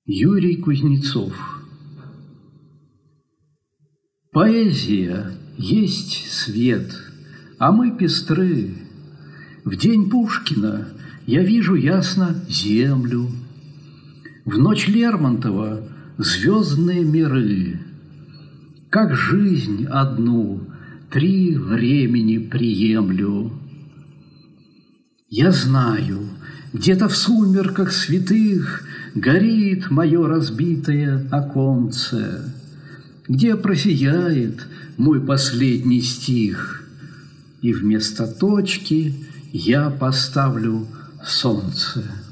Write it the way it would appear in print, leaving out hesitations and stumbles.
Юрий Кузнецов. Поэзия есть свет, а мы пестры. В день Пушкина я вижу ясно землю, в ночь Лермонтова звездные миры. Как жизнь одну 3 времени приемлю. Я знаю, где-то в сумерках святых горит мое разбитое оконце, где просияет мой последний стих, и вместо точки я поставлю солнце.